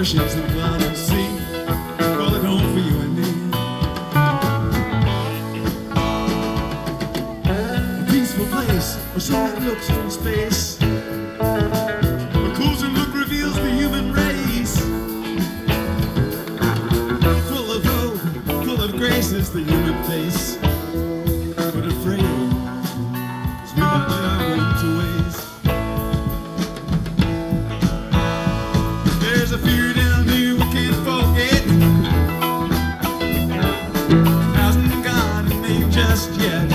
oceans and clouds and sea, call it home for you and me. A peaceful place, or so it looks from space. A closing look reveals the human race. Full of hope, full of grace is the human face. But afraid, 'cause we don't let our own to waste. There's a fear down here we can't forget. Hasn't gone and ain't just yet.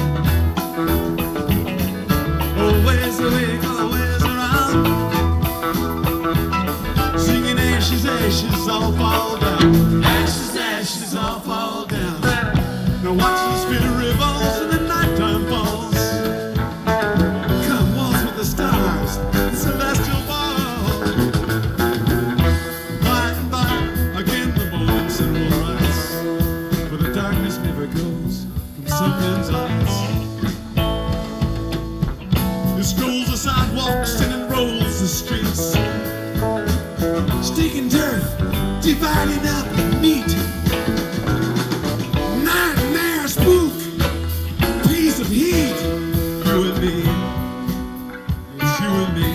Always awake, always around. Singing ashes, ashes, all fall down. Ashes, ashes, all fall down. Now watch the spirit revolves and the nighttime falls. Come waltz with the stars, the celestial ball. By and by, again the morning sun will rise. But the darkness never goes from some men's eyes. He strolls the sidewalks and enrolls the streets, sticking dirt, dividing up meat. Nightmare spook, piece of heat. You and me, it's you and me.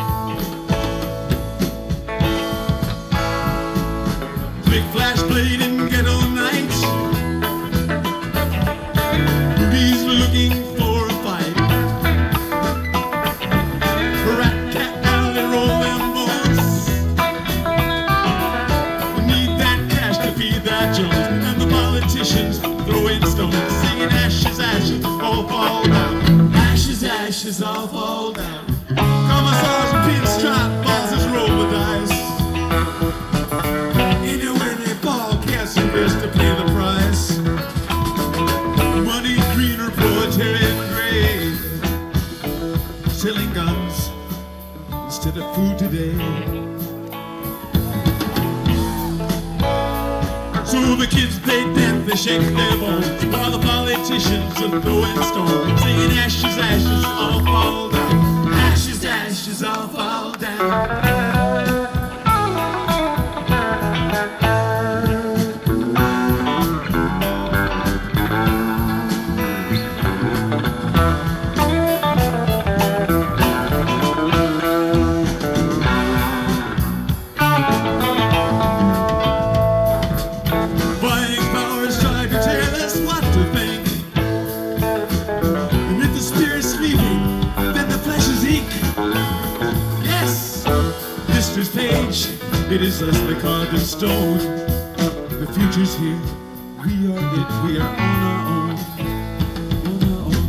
Big flash blade in ghetto nights. He's looking for a fight. Rat cat alley roll them bones. We need that cash to feed that Jones. And the politicians throwing stones, singing ashes, ashes, all fall down. Ashes, ashes, all fall down. Commissars and pinstripe bosses roll the dice. Anywhere they fall, cast a risk to pay the price. Money greener, proletariat gray. Selling guns instead of food today. So the kids they dance, they shake their bones, while the politicians are throwing stones, singing ashes, ashes, all fall down. Ashes, ashes, all fall down. Buying powers try to tell us what to think. And if the spirit's sleeping, then the flesh is ink. Yes, history's page, it is us they carved in stone. The future's here, we are it, we are on our own. On our own.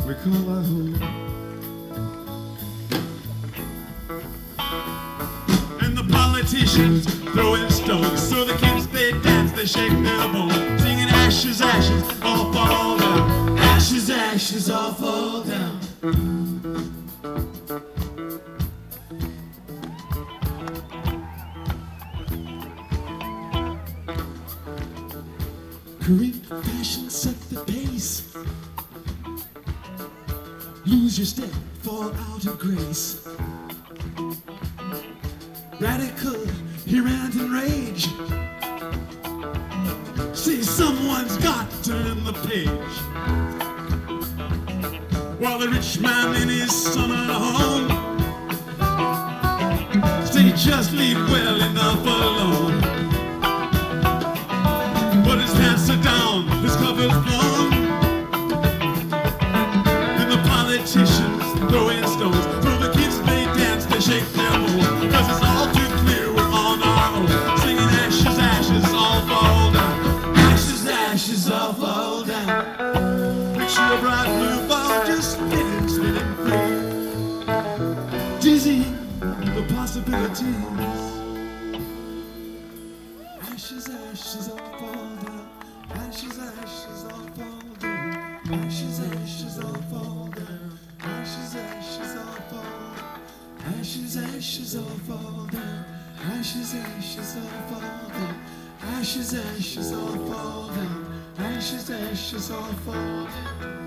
we call our home. And the politicians throwing stones, so the kids they dance, they shake their bones, singing ashes, ashes, all fall down. Ashes, ashes, all fall down. Correct fashion set the pace. Lose your step, fall out of grace. Radical, he rant and rage. See, someone's got to turn the page. While the rich man in his summer home, say just leave well enough alone. But his pants are down, his cover's blown, and the politicians throwing stones, so the kids they dance, they shake their bones, cause it's all too clear we're on our own, singing ashes, ashes, all fall down. Ashes, ashes, all fall down. Picture a bright blue ball just spinning, spinning free, dizzying the possibilities. Ashes, ashes, all fall down. Ashes, ashes, all fall down. Ashes, ashes, all fall down. Ashes, ashes, all fall down. Ashes, ashes, all fall down. Ashes, ashes, all fall down. Ashes, ashes, all fall down. Ashes, ashes, all fall down.